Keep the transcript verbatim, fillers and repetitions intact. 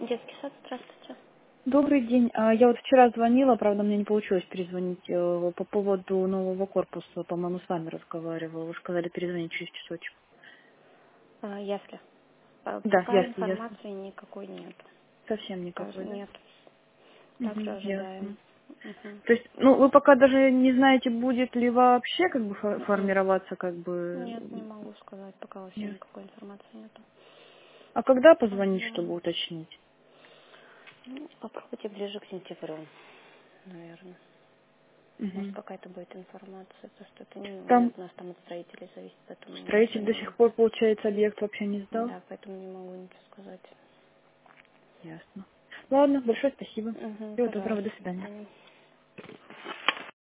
Детский сад, здравствуйте. Добрый день. А, Я вот вчера звонила, правда, мне не получилось перезвонить э, по поводу нового корпуса. По-моему, с вами разговаривала. Вы сказали перезвонить через часочек. А, Ясли. А, Да, Пока ясно, ясно. информации никакой нет. Совсем Также никакой, да? нет. Также Угу, ожидаем. ясно. Мгм. То есть, ну, вы пока даже не знаете, будет ли вообще как бы фо- Мгм. формироваться как бы... Нет, не могу сказать, пока вообще Нет. никакой информации нет. А когда позвонить, чтобы Мгм. уточнить? Ну, попробуйте ближе к сентябрю, наверное. Может, Угу. какая-то будет информация, потому что это не, не Там от нас, там от строителей зависит, поэтому строитель ничего до не сих могу. пор, получается, объект вообще не сдал? Да, поэтому не могу ничего сказать. Ясно. Ладно, большое спасибо. Угу, Всего доброго, пожалуйста, до до свидания. свидания.